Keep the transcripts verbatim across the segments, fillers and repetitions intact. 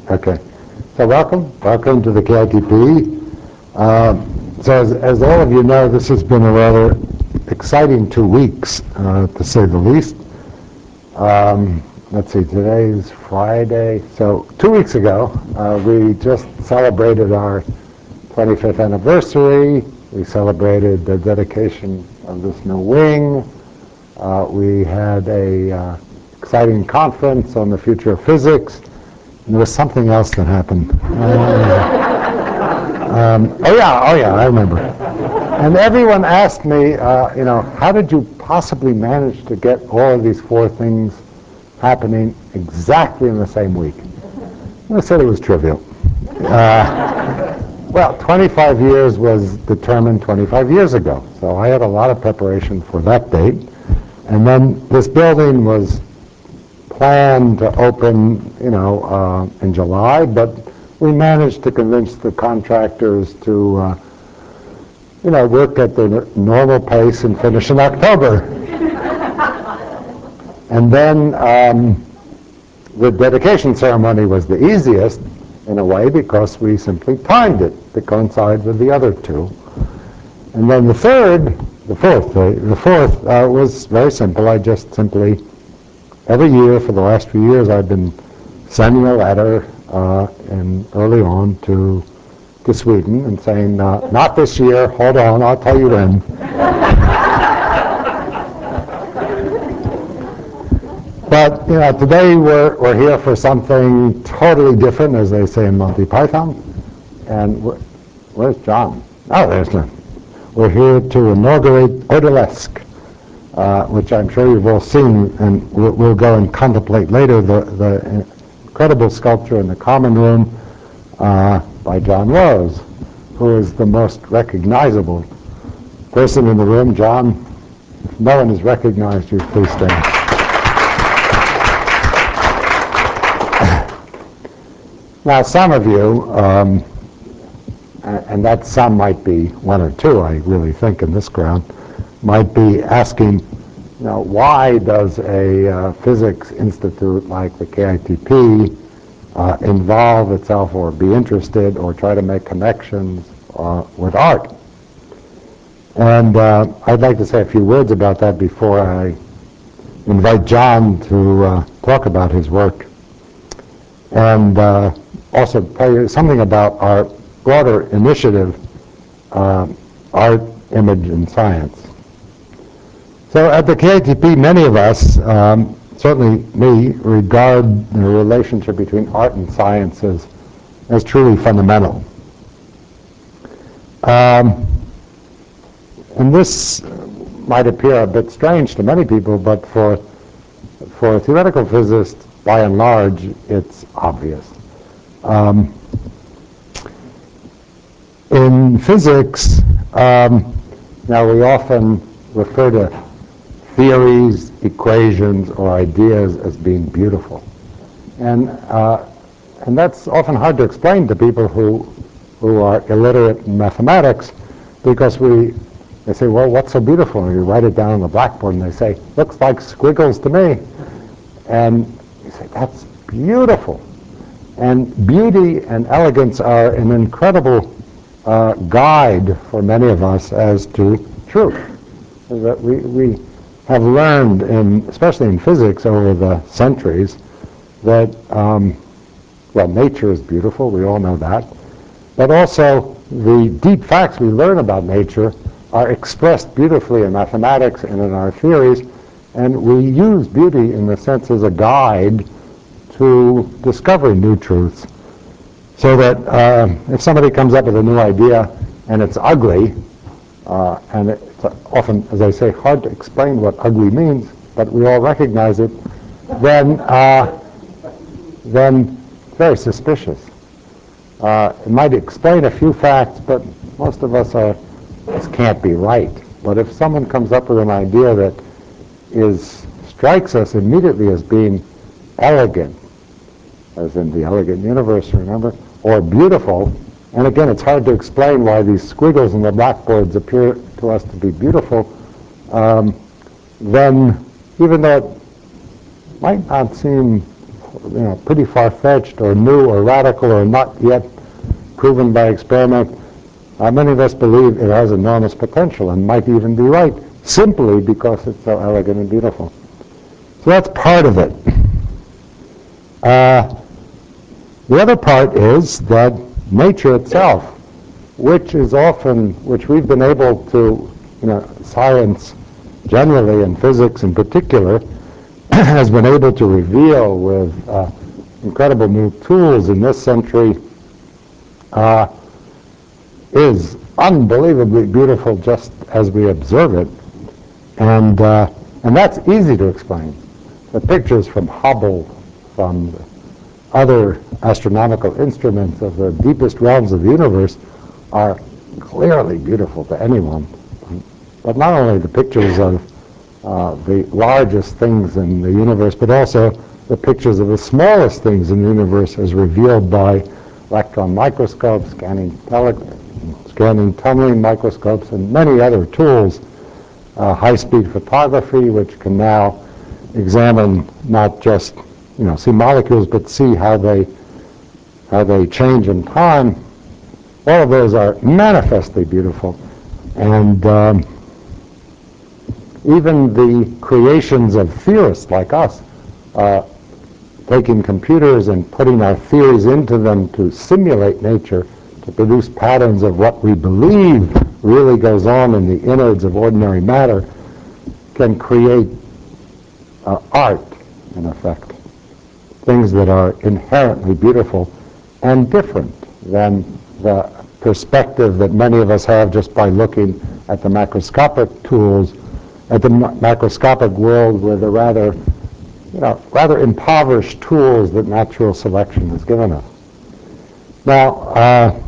Okay. So welcome. Welcome to the K I T P. Uh, so as, as all of you know, this has been a rather exciting two weeks, uh, to say the least. Um, let's see, today's Friday. So two weeks ago, uh, we just celebrated our twenty-fifth anniversary. We celebrated the dedication of this new wing. Uh, we had a uh, exciting conference on the future of physics. And there was something else that happened. Uh, um, oh yeah, oh yeah, I remember. And everyone asked me, uh, you know, how did you possibly manage to get all of these four things happening exactly in the same week? And I said it was trivial. Uh, well, twenty-five years was determined twenty-five years ago, so I had a lot of preparation for that date. And then this building was planned to open, you know, uh, in July, but we managed to convince the contractors to, uh, you know, work at the normal pace and finish in October. And then um, the dedication ceremony was the easiest in a way because we simply timed it to coincide with the other two. And then the third, the fourth, the, the fourth uh, was very simple. I just simply every year for the last few years, I've been sending a letter uh, and early on to to Sweden and saying, uh, not this year, hold on, I'll tell you when. But you know, today we're, we're here for something totally different, as they say in Monty Python. And we're, where's John? Oh, there's John. We're here to inaugurate Odalisque. Uh, which I'm sure you've all seen, and we'll, we'll go and contemplate later, the, the incredible sculpture in the Common Room uh, by John Rose, who is the most recognizable person in the room. John, if no one has recognized you, please stand. Now, some of you, um, and that some might be one or two, I really think, in this crowd, might be asking, you know, why does a uh, physics institute like the K I T P uh, involve itself or be interested or try to make connections uh, with art? And uh, I'd like to say a few words about that before I invite John to uh, talk about his work. And uh, also tell you something about our broader initiative, uh, Art, Image, and Science. So at the K I T P, many of us, um, certainly me, regard the relationship between art and science as, as truly fundamental. Um, and this might appear a bit strange to many people, but for, for theoretical physicists, by and large, it's obvious. Um, in physics, um, now we often refer to theories, equations, or ideas as being beautiful. And, uh, and that's often hard to explain to people who, who are illiterate in mathematics, because we, they say, well, what's so beautiful? And you write it down on the blackboard and they say, looks like squiggles to me. And you say, that's beautiful. And beauty and elegance are an incredible uh, guide for many of us as to truth. That we, we have learned, in, especially in physics over the centuries, that, um, well, nature is beautiful, we all know that, but also the deep facts we learn about nature are expressed beautifully in mathematics and in our theories, and we use beauty in the sense as a guide to discovering new truths. So that uh, if somebody comes up with a new idea and it's ugly, uh, and it's often, as I say, hard to explain what ugly means, but we all recognize it, then uh, then very suspicious. Uh, it might explain a few facts, but most of us are, this can't be right. But if someone comes up with an idea that is strikes us immediately as being elegant, as in the elegant universe, remember, or beautiful, and again, it's hard to explain why these squiggles in the blackboards appear to us to be beautiful, um, then even though it might not seem you know, pretty far-fetched or new or radical or not yet proven by experiment, uh, many of us believe it has enormous potential and might even be right, simply because it's so elegant and beautiful. So that's part of it. Uh, the other part is that nature itself, which is often, which we've been able to, you know, science generally and physics in particular, has been able to reveal with uh, incredible new tools in this century, uh, is unbelievably beautiful just as we observe it. And, uh, and that's easy to explain. The pictures from Hubble, from other astronomical instruments of the deepest realms of the universe are clearly beautiful to anyone. But not only the pictures of uh, the largest things in the universe, but also the pictures of the smallest things in the universe as revealed by electron microscopes, scanning, tele scanning tunneling microscopes, and many other tools. Uh, high-speed photography, which can now examine not just, you know, see molecules, but see how they how they change in time. All of those are manifestly beautiful, and um, even the creations of theorists like us, uh, taking computers and putting our theories into them to simulate nature, to produce patterns of what we believe really goes on in the innards of ordinary matter, can create uh, art, in effect. Things that are inherently beautiful and different than the perspective that many of us have just by looking at the macroscopic tools, at the ma macroscopic world with the rather, you know, rather impoverished tools that natural selection has given us. Now, uh,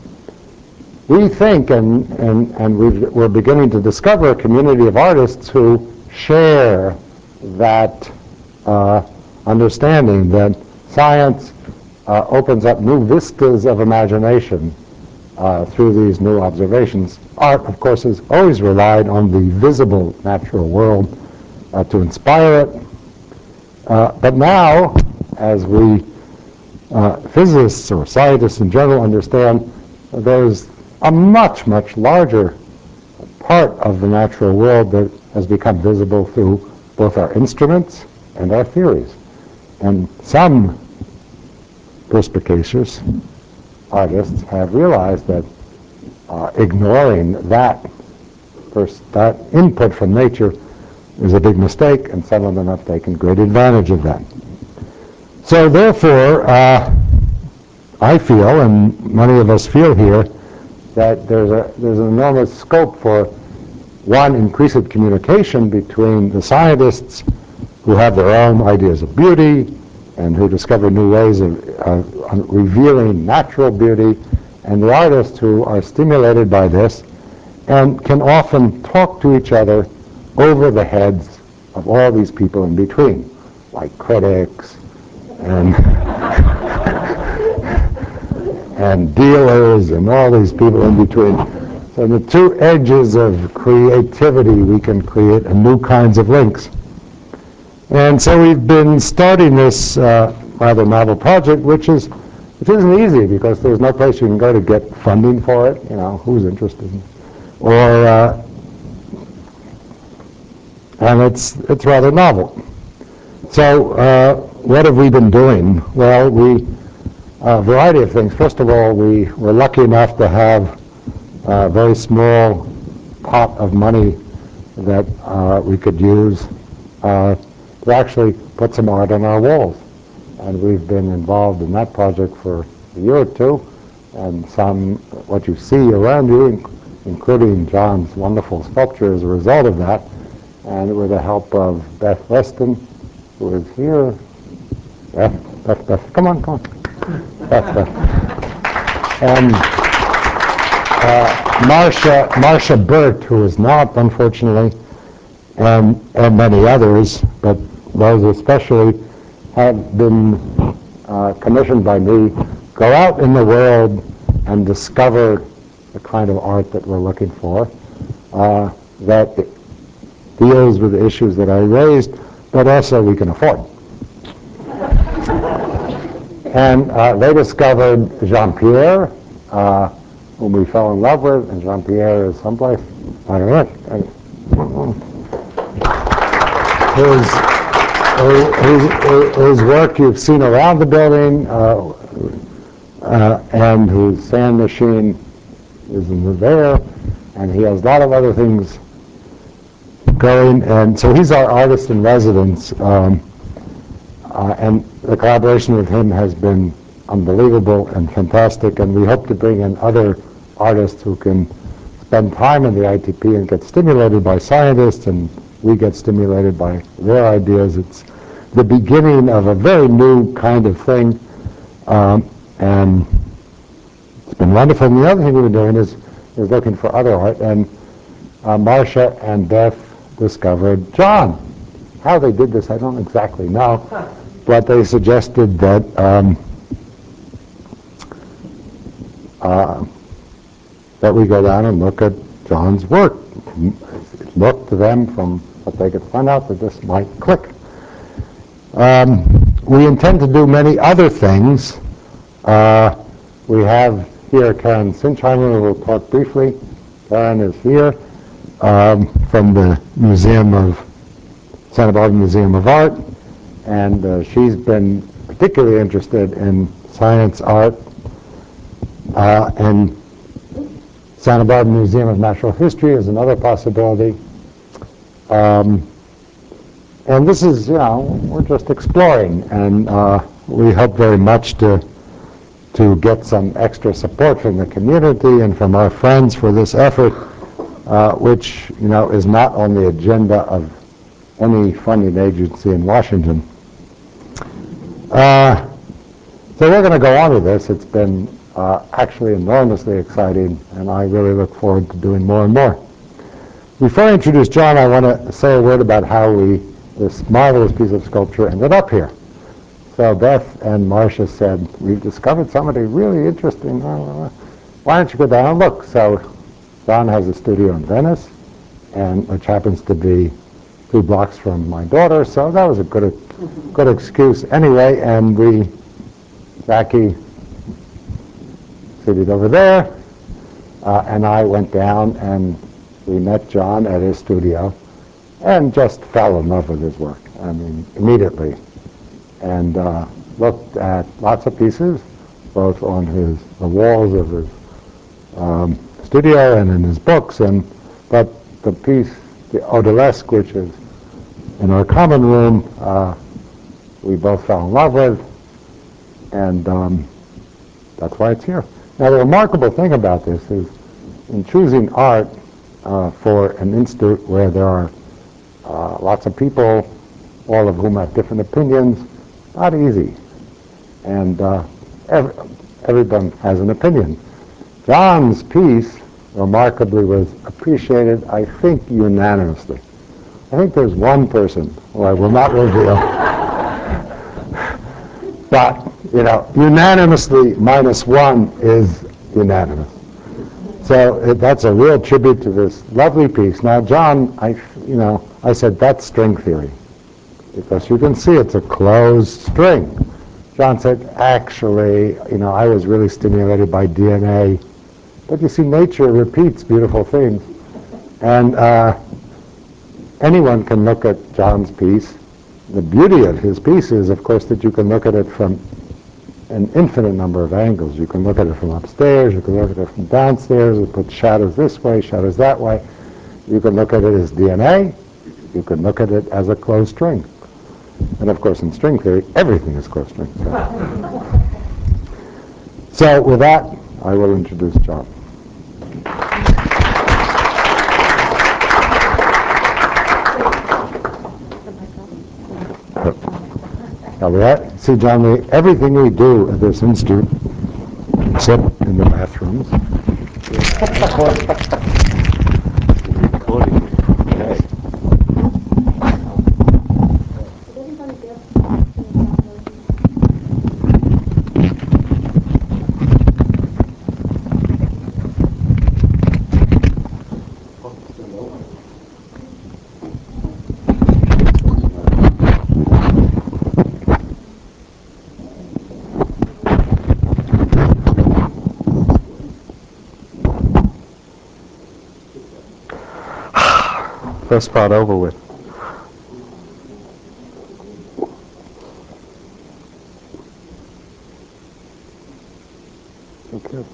we think, and, and, and we've, we're beginning to discover a community of artists who share that uh, understanding that science uh, opens up new vistas of imagination uh, through these new observations. Art, of course, has always relied on the visible natural world uh, to inspire it. Uh, but now, as we uh, physicists or scientists in general understand, there's a much, much larger part of the natural world that has become visible through both our instruments and our theories. And some perspicacious artists have realized that uh, ignoring that, that input from nature is a big mistake, and some of them have taken great advantage of that. So therefore, uh, I feel, and many of us feel here, that there's, a, there's an enormous scope for, one, increased communication between the scientists who have their own ideas of beauty and who discover new ways of uh, revealing natural beauty, and the artists who are stimulated by this and can often talk to each other over the heads of all these people in between, like critics and and dealers and all these people in between. So the two edges of creativity, we can create new kinds of links. And so we've been starting this uh, rather novel project, which is which isn't easy because there's no place you can go to get funding for it. You know, who's interested? Or uh, and it's it's rather novel. So uh, what have we been doing? Well, we a variety of things. First of all, we were lucky enough to have a very small pot of money that uh, we could use uh, to actually put some art on our walls. And we've been involved in that project for a year or two, and some, what you see around you, including John's wonderful sculpture, is a result of that. And with the help of Beth Weston, who is here. Beth, Beth, Beth, come on, come on. Beth, Beth. And uh, Marcia, Marcia Burt, who is not, unfortunately, and, and many others, but those especially, have been uh, commissioned by me, go out in the world and discover the kind of art that we're looking for, uh, that deals with the issues that I raised, but also we can afford. And uh, they discovered Jean-Pierre, uh, whom we fell in love with, and Jean-Pierre is someplace, I don't know, his, his, his work you've seen around the building, uh, uh, and his sand machine is in there, and he has a lot of other things going, and so he's our artist in residence, um, uh, and the collaboration with him has been unbelievable and fantastic, and we hope to bring in other artists who can spend time in the I T P and get stimulated by scientists, and we get stimulated by their ideas. It's the beginning of a very new kind of thing, um, and it's been wonderful. And the other thing we've been doing is, is looking for other art, and uh, Marcia and Beth discovered John. How they did this, I don't exactly know, but they suggested that um, uh, that we go down and look at John's work. Look to them from what they could find out that this might click. Um, we intend to do many other things. Uh, we have here Karen Sinchheimer, who will talk briefly. Karen is here um, from the Museum of Santa Barbara Museum of Art, and uh, she's been particularly interested in science art, uh, and Santa Barbara Museum of Natural History is another possibility. Um, and this is, you know, we're just exploring, and uh, we hope very much to to get some extra support from the community and from our friends for this effort, uh, which, you know, is not on the agenda of any funding agency in Washington. Uh, so we're going to go on with this. It's been uh, actually enormously exciting, and I really look forward to doing more and more. Before I introduce John, I want to say a word about how we, this marvelous piece of sculpture, ended up here. So Beth and Marcia said, we've discovered somebody really interesting. Why don't you go down and look? So John has a studio in Venice, and which happens to be two blocks from my daughter, so that was a good, good excuse anyway. And we, Jackie, seated over there, uh, and I went down and we met John at his studio, and just fell in love with his work. I mean, immediately. And uh, looked at lots of pieces, both on his the walls of his um, studio and in his books. And but the piece, the Odalisque, which is in our common room, uh, we both fell in love with, and um, that's why it's here. Now, the remarkable thing about this is, in choosing art uh, for an institute where there are uh, lots of people, all of whom have different opinions, not easy, and uh, every, everyone has an opinion. John's piece, remarkably, was appreciated, I think, unanimously. I think there's one person who I will not reveal, but, you know, unanimously minus one is unanimous. So it, that's a real tribute to this lovely piece. Now, John, I, you know, I said that's string theory, because you can see it's a closed string. John said, actually, you know, I was really stimulated by D N A. But you see, nature repeats beautiful things. And uh, anyone can look at John's piece. The beauty of his piece is, of course, that you can look at it from an infinite number of angles. You can look at it from upstairs, you can look at it from downstairs, you put shadows this way, shadows that way. You can look at it as D N A, you can look at it as a closed string. And of course, in string theory, everything is closed string. So, so with that, I will introduce John. Now, we have, see, John, we, everything we do at this institute, except in the bathrooms, first part over with. Okay.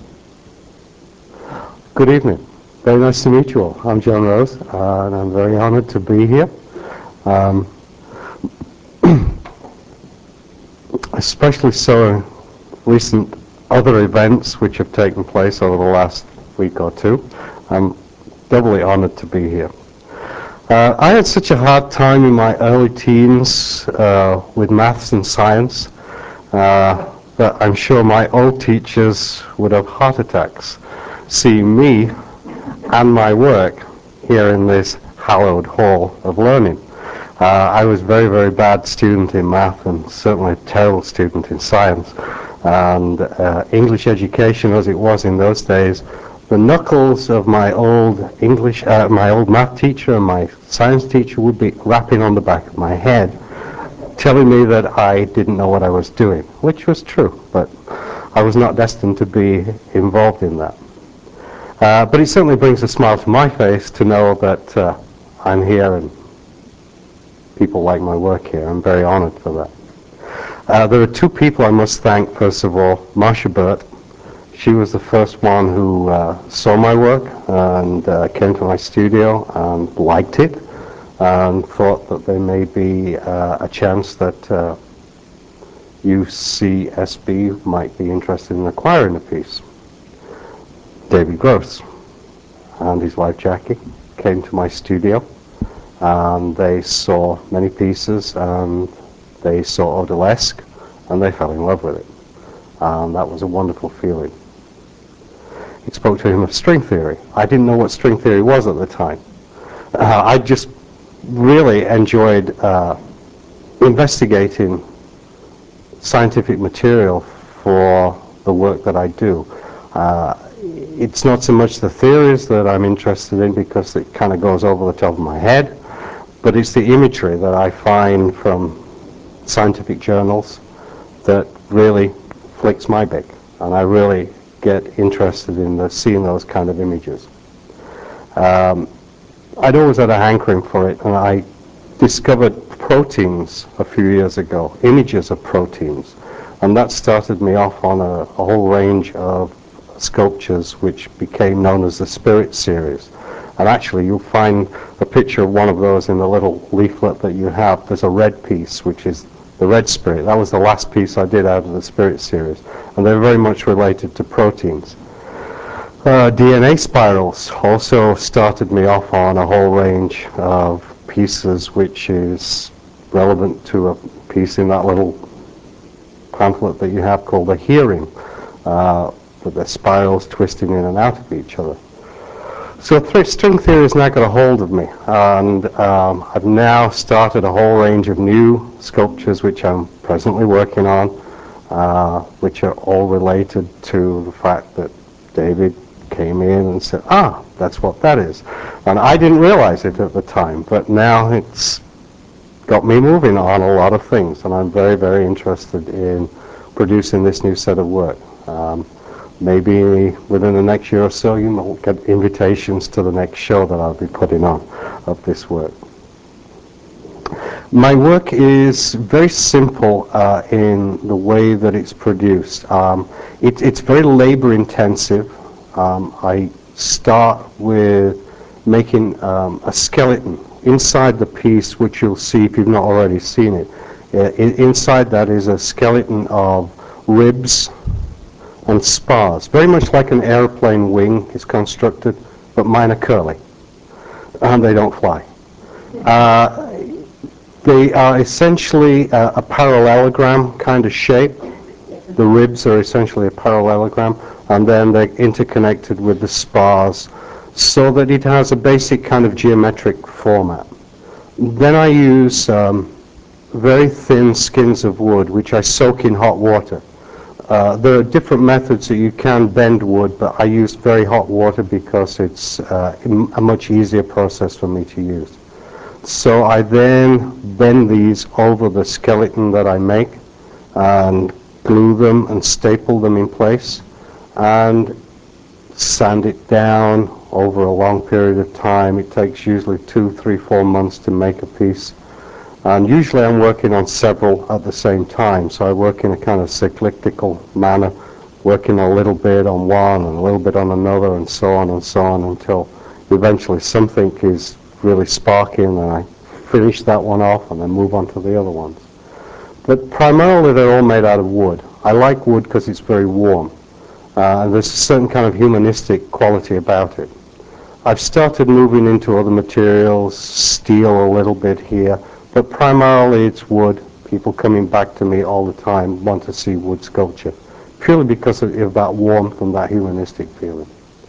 Good evening. Very nice to meet you all. I'm John Rose, uh, and I'm very honored to be here. Um, especially so in recent other events which have taken place over the last week or two. I'm doubly honored to be here. Uh, I had such a hard time in my early teens uh, with maths and science uh, that I'm sure my old teachers would have heart attacks seeing me and my work here in this hallowed hall of learning. Uh, I was a very, very bad student in math and certainly a terrible student in science. And uh, English education, as it was in those days, the knuckles of my old English, uh, my old math teacher and my science teacher would be rapping on the back of my head, telling me that I didn't know what I was doing, which was true, but I was not destined to be involved in that. Uh, but it certainly brings a smile to my face to know that uh, I'm here and people like my work here. I'm very honored for that. Uh, there are two people I must thank. First of all, Marcia Burt. She was the first one who uh, saw my work and uh, came to my studio and liked it and thought that there may be uh, a chance that uh, U C S B might be interested in acquiring the piece. David Gross and his wife Jackie came to my studio and they saw many pieces and they saw Odalisque and they fell in love with it. And that was a wonderful feeling. He spoke to him of string theory. I didn't know what string theory was at the time. Uh, I just really enjoyed uh, investigating scientific material for the work that I do. Uh, it's not so much the theories that I'm interested in because it kind of goes over the top of my head, but it's the imagery that I find from scientific journals that really flicks my beak, and I really get interested in the, seeing those kind of images. Um, I'd always had a hankering for it, and I discovered proteins a few years ago, images of proteins, and that started me off on a, a whole range of sculptures which became known as the Spirit series. And actually you'll find a picture of one of those in the little leaflet that you have. There's a red piece which is the Red Spirit. That was the last piece I did out of the Spirit series, and they're very much related to proteins. Uh, D N A spirals also started me off on a whole range of pieces which is relevant to a piece in that little pamphlet that you have called a hearing, uh, with the spirals twisting in and out of each other. So th string theory has now got a hold of me, and um, I've now started a whole range of new sculptures which I'm presently working on, uh, which are all related to the fact that David came in and said, ah, that's what that is. And I didn't realize it at the time, but now it's got me moving on a lot of things, and I'm very, very interested in producing this new set of work. Um, maybe within the next year or so you might get invitations to the next show that I'll be putting on of this work. My work is very simple uh, in the way that it's produced. Um, it, it's very labor intensive. Um, I start with making um, a skeleton inside the piece, which you'll see if you've not already seen it. Uh, in, inside that is a skeleton of ribs and spars, very much like an airplane wing is constructed, but mine are curly and they don't fly. Uh, they are essentially uh, a parallelogram kind of shape. The ribs are essentially a parallelogram, and then they're interconnected with the spars so that it has a basic kind of geometric format. Then I use um, very thin skins of wood which I soak in hot water. Uh, there are different methods that you can bend wood, but I use very hot water because it's uh, a much easier process for me to use. So I then bend these over the skeleton that I make and glue them and staple them in place and sand it down over a long period of time. It takes usually two, three, four months to make a piece. And usually I'm working on several at the same time, so I work in a kind of cyclical manner, working a little bit on one and a little bit on another and so on and so on until eventually something is really sparking and I finish that one off and then move on to the other ones. But primarily they're all made out of wood. I like wood because it's very warm. Uh, and there's a certain kind of humanistic quality about it. I've started moving into other materials, steel a little bit here, but primarily it's wood. People coming back to me all the time want to see wood sculpture, purely because of, of that warmth and that humanistic feeling.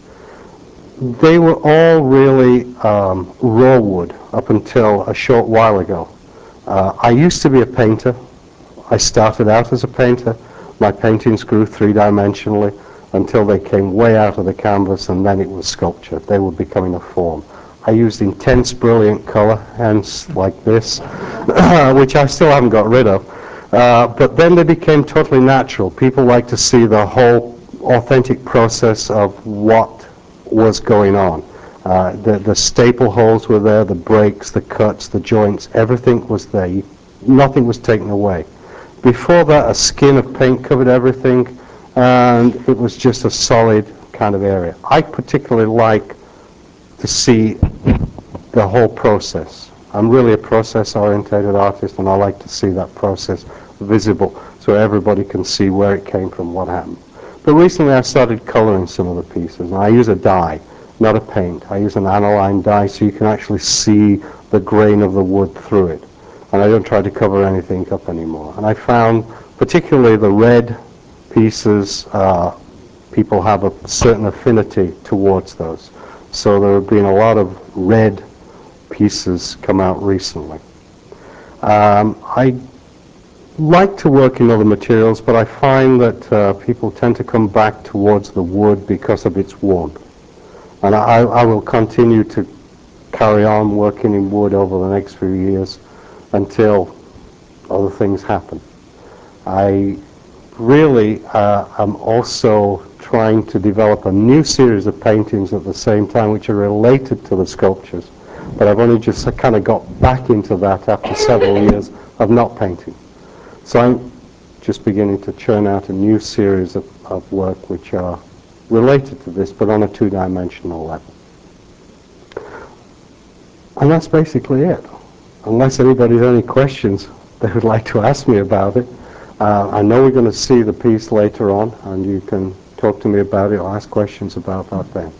They were all really um, raw wood up until a short while ago. Uh, I used to be a painter. I started out as a painter. My paintings grew three-dimensionally until they came way out of the canvas, and then it was sculpture. They were becoming a form. I used intense, brilliant color, hence like this, which I still haven't got rid of. Uh, but then they became totally natural. People like to see the whole authentic process of what was going on. Uh, the, the staple holes were there, the breaks, the cuts, the joints, everything was there. You, nothing was taken away. Before that, a skin of paint covered everything, and it was just a solid kind of area. I particularly like to see the whole process. I'm really a process-orientated artist, and I like to see that process visible so everybody can see where it came from, what happened. But recently I started coloring some of the pieces, and I use a dye, not a paint. I use an aniline dye so you can actually see the grain of the wood through it. And I don't try to cover anything up anymore. And I found particularly the red pieces, uh, people have a certain affinity towards those. So there have been a lot of red pieces come out recently. Um, I like to work in other materials, but I find that uh, people tend to come back towards the wood because of its warmth. And I, I will continue to carry on working in wood over the next few years until other things happen. I really uh, am also trying to develop a new series of paintings at the same time which are related to the sculptures, but I've only just kind of got back into that after several years of not painting. So I'm just beginning to churn out a new series of, of work which are related to this, but on a two-dimensional level. And that's basically it. Unless anybody has any questions they would like to ask me about it. Uh, I know we're going to see the piece later on, and you can talk to me about it or ask questions about that then.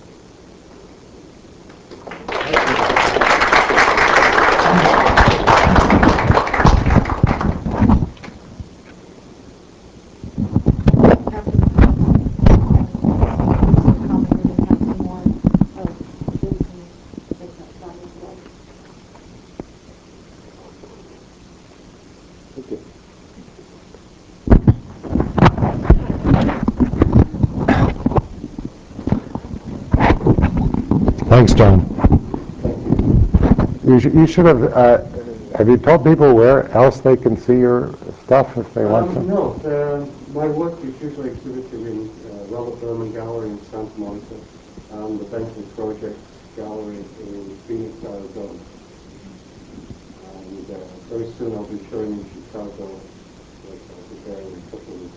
Thanks, John. You, sh you should have, uh, have you told people where else they can see your stuff if they um, want to? No, uh, my work is usually exhibited in uh, Robert Berman Gallery in Santa Monica and the Bentley Project Gallery in Phoenix, Arizona. And uh, very soon I'll be showing in Chicago. I'll be there in a couple of weeks.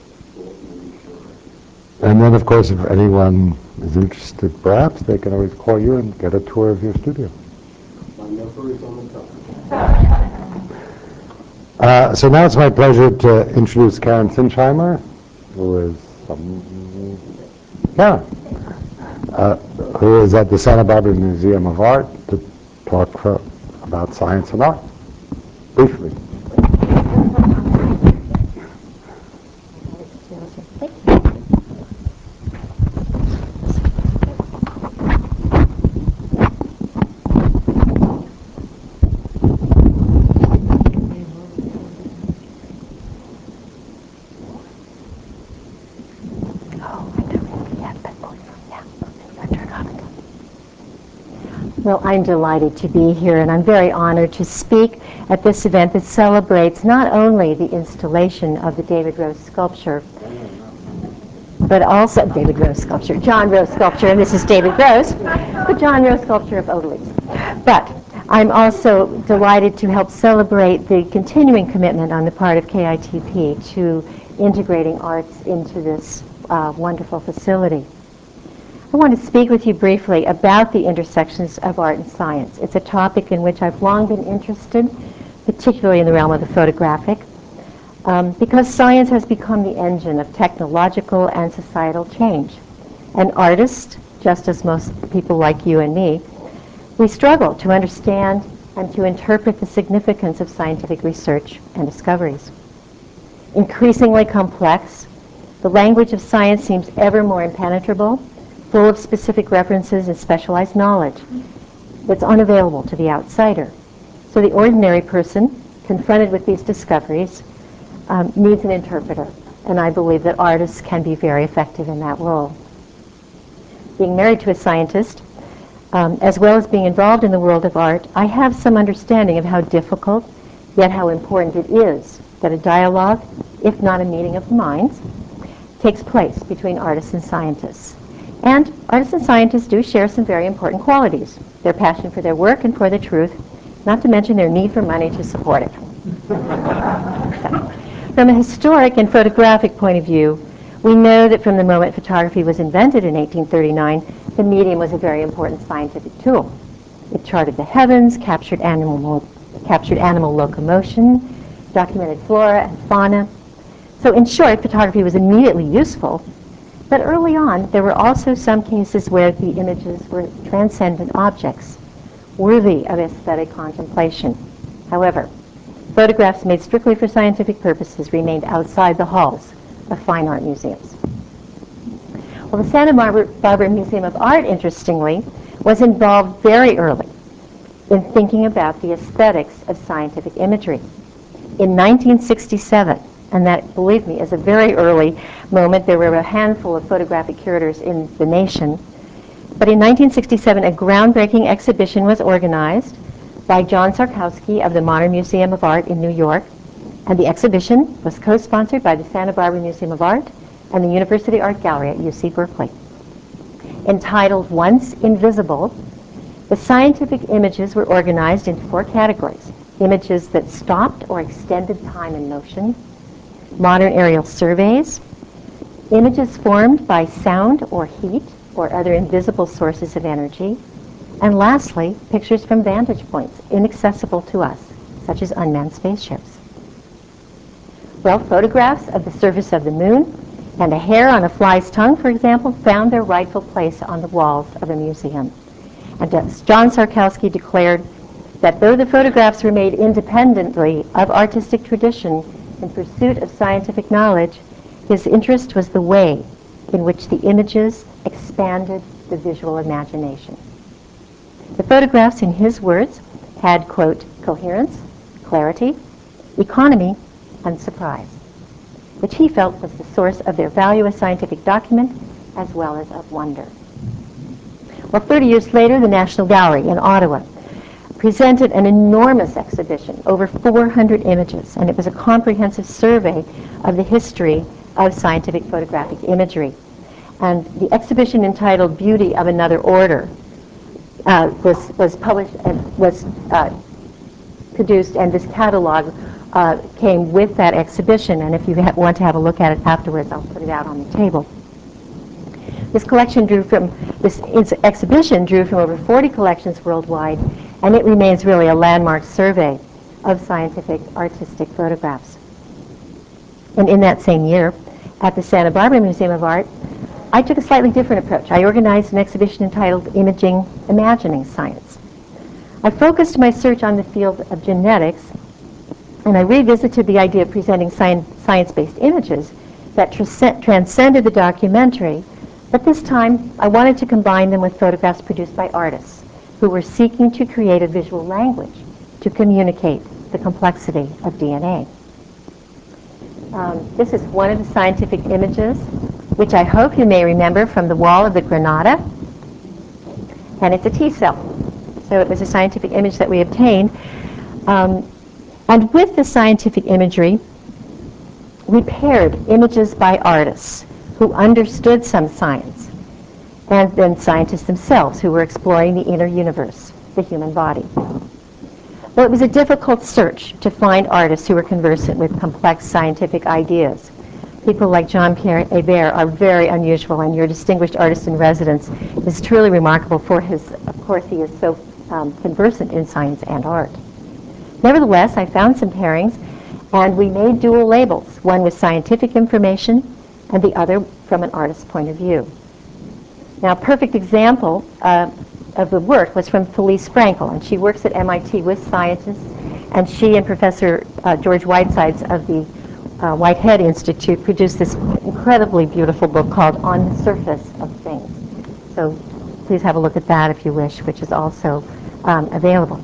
And then, of course, if anyone is interested, perhaps they can always call you and get a tour of your studio. My number is on the top. Uh, so now it's my pleasure to introduce Karen Sinsheimer, who is um, Karen, uh, who is at the Santa Barbara Museum of Art to talk for, about science and art, briefly. Well, I'm delighted to be here, and I'm very honored to speak at this event that celebrates not only the installation of the David Rose sculpture, but also David Rose sculpture, John Rose sculpture, and this is David Rose, the John Rose sculpture of odalisque. But I'm also delighted to help celebrate the continuing commitment on the part of K I T P to integrating arts into this uh, wonderful facility. I want to speak with you briefly about the intersections of art and science. It's a topic in which I've long been interested, particularly in the realm of the photographic, um, because science has become the engine of technological and societal change. An artist, just as most people like you and me, we struggle to understand and to interpret the significance of scientific research and discoveries. Increasingly complex, the language of science seems ever more impenetrable, full of specific references and specialized knowledge that's unavailable to the outsider. So the ordinary person, confronted with these discoveries, um, needs an interpreter, and I believe that artists can be very effective in that role. Being married to a scientist, um, as well as being involved in the world of art, I have some understanding of how difficult, yet how important it is that a dialogue, if not a meeting of the minds, takes place between artists and scientists. And artists and scientists do share some very important qualities: their passion for their work and for the truth, not to mention their need for money to support it. From a historic and photographic point of view, we know that from the moment photography was invented in eighteen thirty-nine, the medium was a very important scientific tool. It charted the heavens, captured animal, captured animal locomotion, documented flora and fauna. So in short, photography was immediately useful, but early on there were also some cases where the images were transcendent objects, worthy of aesthetic contemplation. However, photographs made strictly for scientific purposes remained outside the halls of fine art museums. Well, the Santa Barbara, Barbara Museum of Art, interestingly, was involved very early in thinking about the aesthetics of scientific imagery. In nineteen sixty-seven, and that, believe me, is a very early moment, there were a handful of photographic curators in the nation, but in nineteen sixty-seven, a groundbreaking exhibition was organized by John Sarkowski of the Modern Museum of Art in New York, and the exhibition was co-sponsored by the Santa Barbara Museum of Art and the University Art Gallery at U C Berkeley. Entitled Once Invisible, the scientific images were organized into four categories: images that stopped or extended time and motion, modern aerial surveys, images formed by sound or heat or other invisible sources of energy, and lastly, pictures from vantage points inaccessible to us, such as unmanned spaceships. Well, photographs of the surface of the moon and a hair on a fly's tongue, for example, found their rightful place on the walls of a museum. And as John Sarkowski declared that though the photographs were made independently of artistic tradition in pursuit of scientific knowledge, his interest was the way in which the images expanded the visual imagination. The photographs, in his words, had, quote, coherence, clarity, economy, and surprise, which he felt was the source of their value as scientific document as well as of wonder. Well, thirty years later, the National Gallery in Ottawa presented an enormous exhibition, over four hundred images, and it was a comprehensive survey of the history of scientific photographic imagery. And the exhibition, entitled Beauty of Another Order, uh, was, was published and was uh, produced, and this catalog uh, came with that exhibition, and if you ha- want to have a look at it afterwards, I'll put it out on the table. This collection drew from, this ins- exhibition drew from over forty collections worldwide, and it remains really a landmark survey of scientific artistic photographs. And in that same year, at the Santa Barbara Museum of Art, I took a slightly different approach. I organized an exhibition entitled Imaging, Imagining Science. I focused my search on the field of genetics, and I revisited the idea of presenting science, science-based images that transcend, transcended the documentary, but this time I wanted to combine them with photographs produced by artists who were seeking to create a visual language to communicate the complexity of D N A. Um, this is one of the scientific images, which I hope you may remember from the wall of the Granada, and it's a T cell. So it was a scientific image that we obtained. Um, and with the scientific imagery, we paired images by artists who understood some science, and then scientists themselves who were exploring the inner universe, the human body. Well, it was a difficult search to find artists who were conversant with complex scientific ideas. People like Jean-Pierre Hébert are very unusual, and your distinguished artist in residence is truly remarkable for his, of course, he is so um, conversant in science and art. Nevertheless, I found some pairings, and we made dual labels, one with scientific information and the other from an artist's point of view. Now, a perfect example uh, of the work was from Felice Frankel, and she works at M I T with scientists, and she and Professor uh, George Whitesides of the uh, Whitehead Institute produced this incredibly beautiful book called On the Surface of Things. So please have a look at that if you wish, which is also um, available.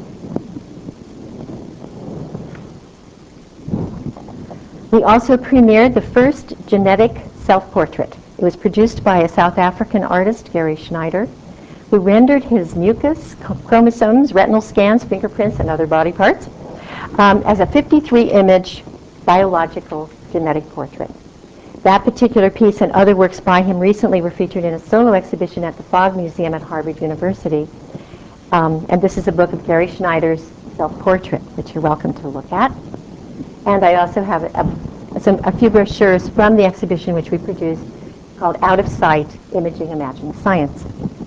We also premiered the first genetic self-portrait. It was produced by a South African artist, Gary Schneider, who rendered his mucus, chromosomes, retinal scans, fingerprints, and other body parts um, as a fifty-three image biological genetic portrait. That particular piece and other works by him recently were featured in a solo exhibition at the Fogg Museum at Harvard University. Um, and this is a book of Gary Schneider's self-portrait, which you're welcome to look at. And I also have a, a, some, a few brochures from the exhibition which we produced called Out of Sight, Imaging Imagining Science.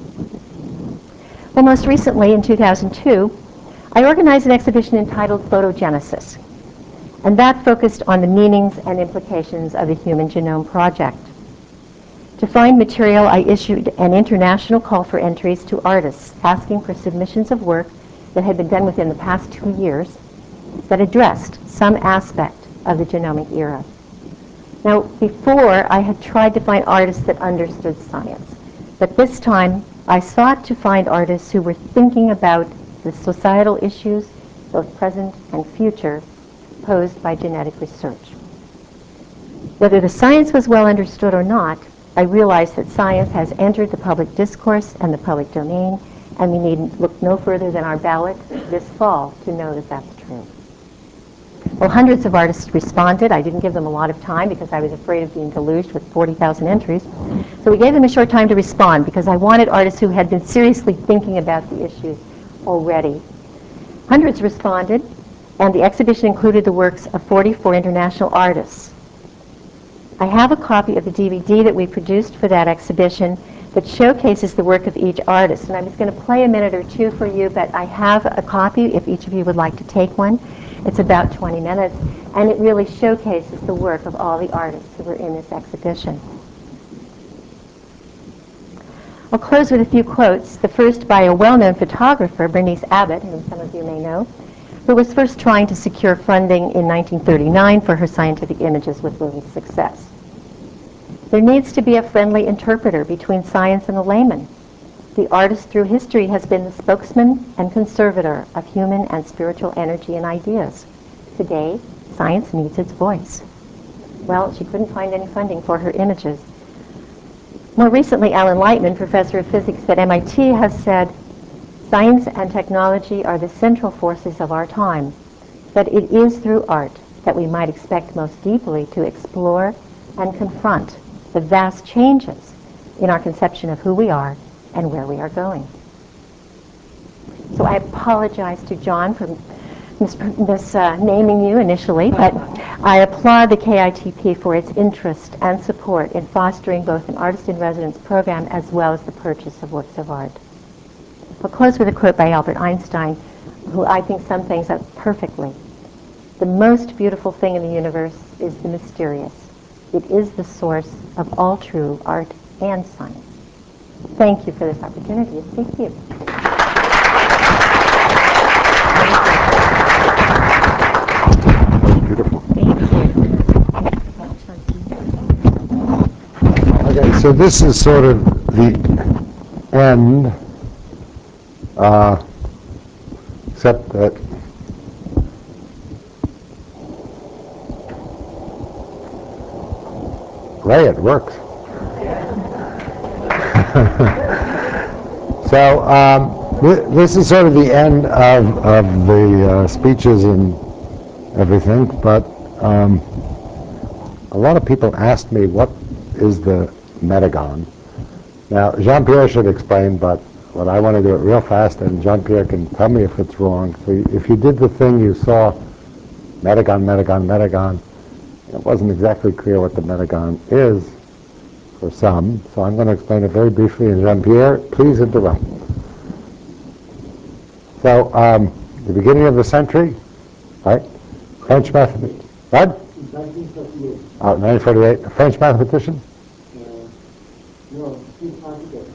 Well, most recently, in two thousand two, I organized an exhibition entitled Photogenesis, and that focused on the meanings and implications of the Human Genome Project. To find material, I issued an international call for entries to artists asking for submissions of work that had been done within the past two years that addressed some aspect of the genomic era. Now, before, I had tried to find artists that understood science, but this time I sought to find artists who were thinking about the societal issues, both present and future, posed by genetic research. Whether the science was well understood or not, I realized that science has entered the public discourse and the public domain, and we need look no further than our ballot this fall to know that that's true. Well, hundreds of artists responded. I didn't give them a lot of time because I was afraid of being deluged with forty thousand entries. So we gave them a short time to respond because I wanted artists who had been seriously thinking about the issues already. Hundreds responded, and the exhibition included the works of forty-four international artists. I have a copy of the D V D that we produced for that exhibition that showcases the work of each artist. And I'm just going to play a minute or two for you, but I have a copy if each of you would like to take one. It's about twenty minutes, and it really showcases the work of all the artists who were in this exhibition. I'll close with a few quotes, the first by a well-known photographer, Bernice Abbott, whom some of you may know, who was first trying to secure funding in nineteen thirty-nine for her scientific images with little success. There needs to be a friendly interpreter between science and the layman. The artist through history has been the spokesman and conservator of human and spiritual energy and ideas. Today, science needs its voice. Well, she couldn't find any funding for her images. More recently, Alan Lightman, professor of physics at M I T, has said, "Science and technology are the central forces of our time, but it is through art that we might expect most deeply to explore and confront the vast changes in our conception of who we are and where we are going." So I apologize to John for mis- mis- uh, naming you initially, but I applaud the K I T P for its interest and support in fostering both an artist-in-residence program as well as the purchase of works of art. I'll close with a quote by Albert Einstein, who I think sums things up perfectly. "The most beautiful thing in the universe is the mysterious. It is the source of all true art and science." Thank you for this opportunity to speak to you. Beautiful. Thank you. Okay, so this is sort of the end, uh, except that Ray, it works. So um, th this is sort of the end of, of the uh, speeches and everything, but um, a lot of people asked me what is the Metagon. Now, Jean-Pierre should explain, but what I want to do it real fast, and Jean-Pierre can tell me if it's wrong. So if you did the thing, you saw Metagon, Metagon, Metagon. It wasn't exactly clear what the Metagon is for some, so I'm going to explain it very briefly, and Jean-Pierre, please interrupt. So, um, the beginning of the century, right? French mathematician, what? nineteen thirty-eight. Oh, nineteen forty-eight. A French mathematician? Uh, no, Swiss architect.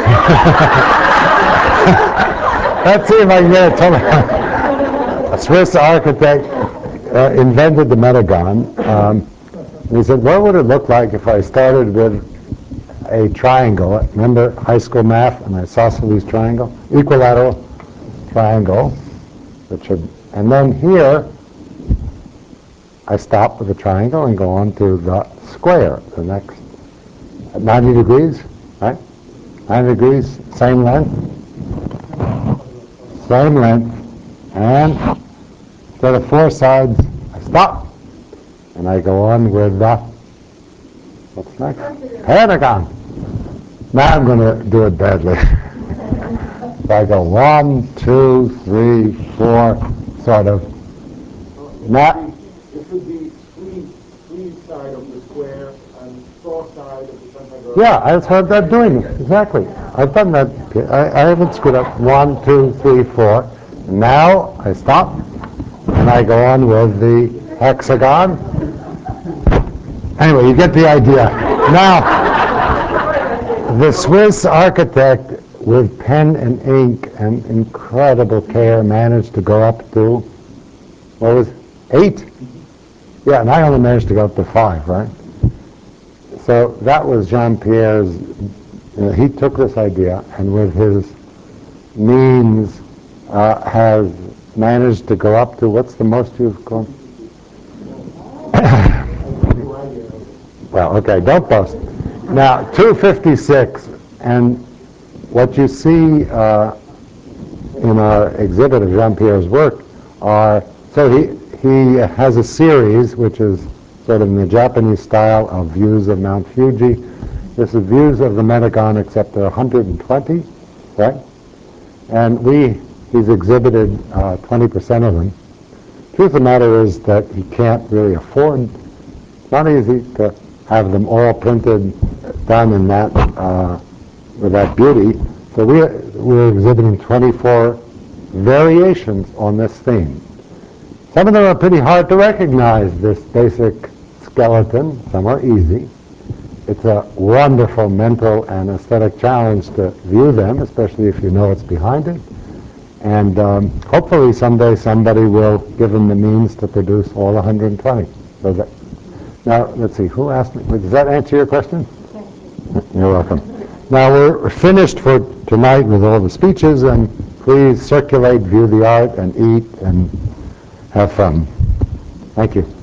Let's see if I can get it. Tell me. A Swiss architect uh, invented the Metagon. Um, he said, what would it look like if I started with a triangle? Remember high school math and isosceles triangle? Equilateral triangle. Which should, and then here, I stop with the triangle and go on to the square, the next, at ninety degrees, right? ninety degrees, same length, same length, and instead of four sides, I stop, and I go on with the, what's next? Pentagon. Now I'm going to do it badly. So I go one, two, three, four, sort of. Now, It would be three, three side of the square and four side of the pentagon. yeah, that's what I'm doing. Exactly. I've done that. I, I haven't screwed up. One, two, three, four. Now I stop, and I go on with the hexagon. Anyway, you get the idea. Now, the Swiss architect, with pen and ink and incredible care, managed to go up to, what was it, eight? Yeah, and I only managed to go up to five, right? So that was Jean-Pierre's, you know, he took this idea and with his means uh, has managed to go up to, what's the most you've gone? Well, okay, don't boast. Now, two fifty-six, and what you see uh, in our exhibit of Jean-Pierre's work are, so he, he has a series which is sort of in the Japanese style of views of Mount Fuji. This is views of the Metagon, except there are one hundred twenty, right? And we, he's exhibited uh, twenty percent of them. Truth of the matter is that he can't really afford, it's not easy to have them all printed, done in that, uh, with that beauty. So we, we're exhibiting twenty-four variations on this theme. Some of them are pretty hard to recognize, this basic skeleton. Some are easy. It's a wonderful mental and aesthetic challenge to view them, especially if you know what's behind it. And um, hopefully someday somebody will give them the means to produce all one hundred twenty. So that, now, let's see, who asked me? Does that answer your question? You're welcome. Now, we're finished for tonight with all the speeches, and please circulate, view the art, and eat, and have fun. Thank you.